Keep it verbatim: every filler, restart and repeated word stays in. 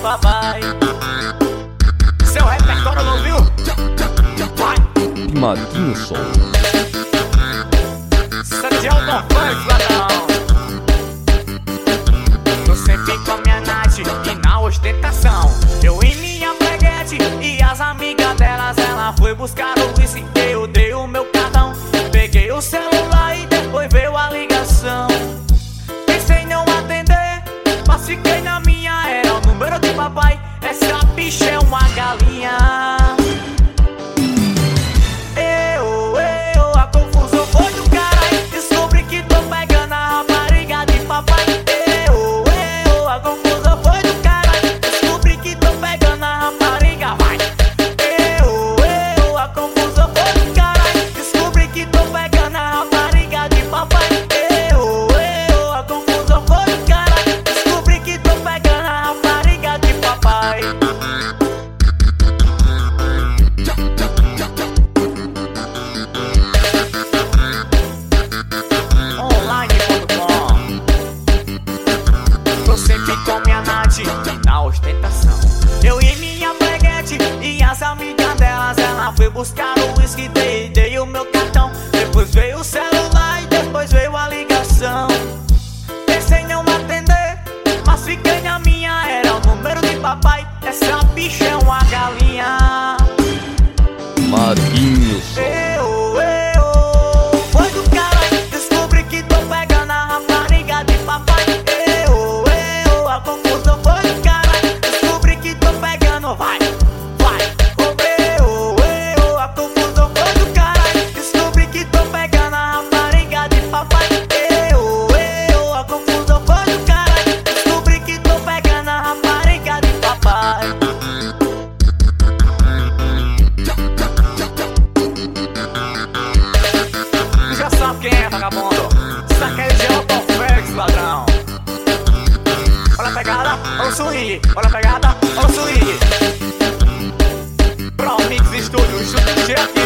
papai. Seu repertório não viu? Vai! Pimadinho Som. Sandy Alton Funk, ladrão. Tô sempre com a minha Nath e na ostentação. Eu e minha breguete e as amigas delas. Ela foi buscar o whisky, eu dei o meu cartão. Peguei o celular e depois veio a ligação. Pensei em não atender, mas fiquei na minha. Era o número de papai, essa bicha é uma galinha. Eu, eu, a confusão foi do caralho. Descobri que tô pegando a rapariga de papai. Eu, eu, a confusão foi do caralho. Descobri que tô pegando a rapariga, vai. Eu, eu, a confusão foi do caralho. Descobri que tô pegando a rapariga de papai. Eu, eu, a confusão foi do caralho. Descobri que tô pegando a rapariga de papai. Online ponto com. Tô sempre com minha Nath na ostentação. Eu e minha breguete e as amigas delas. Ela foi buscar o whisky, dei, dei o meu cartão. Depois veio o celular e depois veio a ligação. Pensei em não atender, mas fiquei na minha. Era o número de papai, essa bicha é uma galinha. Pimadinho Som. Eu, eu, foi do caralho. Descobri que tô pegando a rapariga de papai. Eu, eu, a confusão foi do caralho. Descobri que tô pegando, vai, vai. Eu, eu, a confusão foi do caralho. Descobri que tô pegando a rapariga de papai. Eu, eu, a confusão foi do caralho. Descobri que tô pegando a rapariga de papai. Já sabe quem é, vagabundo? Sandy Alton Funk, ladrão. Olha a pegada, olha o swing. Olha a pegada, olha o swing. Pro Mix Studio, estúdio de